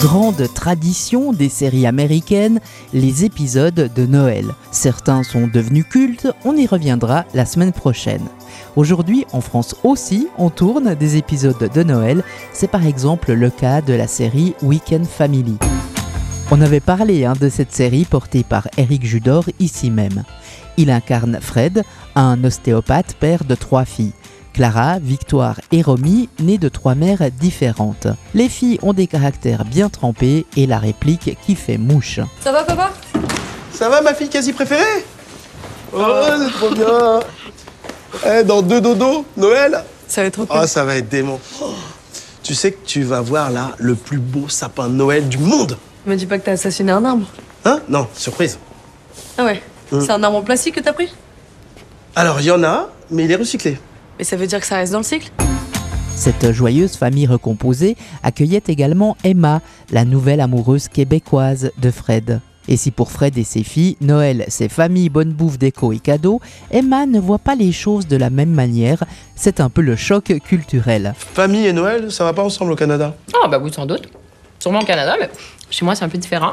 Grande tradition des séries américaines, les épisodes de Noël. Certains sont devenus cultes, on y reviendra la semaine prochaine. Aujourd'hui, en France aussi, on tourne des épisodes de Noël. C'est par exemple le cas de la série Weekend Family. On avait parlé de cette série portée par Éric Judor ici même. Il incarne Fred, un ostéopathe père de 3 filles. Clara, Victoire et Romy, nées de 3 mères différentes. Les filles ont des caractères bien trempés et la réplique qui fait mouche. Ça va, papa? Ça va, ma fille quasi préférée? Oh, c'est trop bien. Dans 2 dodos, Noël? Ça va être trop cool. Oh, ça va être dément. Oh, tu sais que tu vas voir, là, le plus beau sapin de Noël du monde. Me dis pas que t'as assassiné un arbre. Hein? Non, surprise. Ah ouais. C'est un arbre en plastique que t'as pris? Alors, il y en a, mais il est recyclé. Mais ça veut dire que ça reste dans le cycle? Cette joyeuse famille recomposée accueillait également Emma, la nouvelle amoureuse québécoise de Fred. Et si pour Fred et ses filles, Noël, c'est famille, bonne bouffe, déco et cadeaux, Emma ne voit pas les choses de la même manière. C'est un peu le choc culturel. Famille et Noël, ça va pas ensemble au Canada? Ah bah oui, sans doute. Sûrement au Canada, mais chez moi, c'est un peu différent.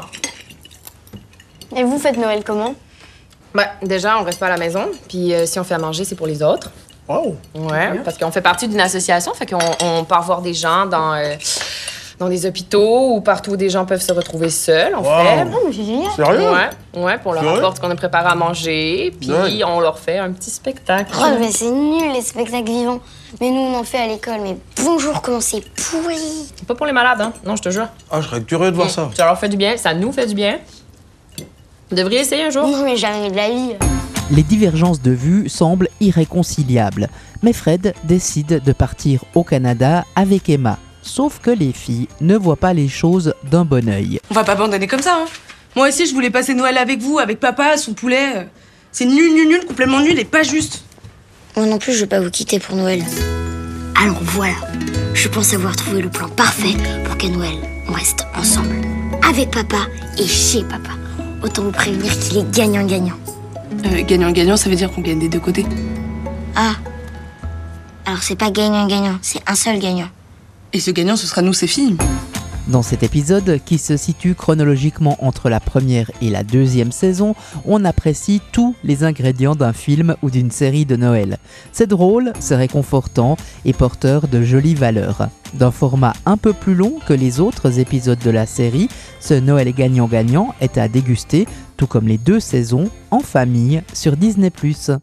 Et vous faites Noël comment? Bah, déjà, on reste pas à la maison, puis si on fait à manger, c'est pour les autres. Wow. Ouais, parce qu'on fait partie d'une association, fait qu'on part voir des gens dans des hôpitaux ou partout où des gens peuvent se retrouver seuls, en fait. Oh, mais c'est génial. Sérieux? Ouais, pour leur Sérieux? apporter ce qu'on a préparé à manger, puis Ouais. on leur fait un petit spectacle. Oh, mais c'est nul les spectacles vivants. Mais nous, on en fait à l'école. Mais bonjour, comment c'est pourri. C'est pas pour les malades, hein? Non, je te jure. Ah, je serais curieux de voir ça. Ça leur fait du bien, ça nous fait du bien. Vous devriez essayer un jour. Non, mais jamais de la vie. Les divergences de vues semblent irréconciliables, mais Fred décide de partir au Canada avec Emma. Sauf que les filles ne voient pas les choses d'un bon œil. On va pas abandonner comme ça, hein. Moi aussi, je voulais passer Noël avec vous, avec papa, son poulet. C'est nul, complètement nul et pas juste. Moi non plus, je veux pas vous quitter pour Noël. Alors voilà, je pense avoir trouvé le plan parfait pour qu'à Noël, on reste ensemble. Avec papa et chez papa. Autant vous prévenir qu'il est gagnant-gagnant. Gagnant-gagnant, ça veut dire qu'on gagne des deux côtés. Ah. Alors c'est pas gagnant-gagnant, c'est un seul gagnant. Et ce gagnant, ce sera nous, ces filles. Dans cet épisode, qui se situe chronologiquement entre la première et la deuxième saison, on apprécie tous les ingrédients d'un film ou d'une série de Noël. C'est drôle, c'est réconfortant et porteur de jolies valeurs. D'un format un peu plus long que les autres épisodes de la série, ce Noël gagnant-gagnant est à déguster, tout comme les 2 saisons, en famille sur Disney+.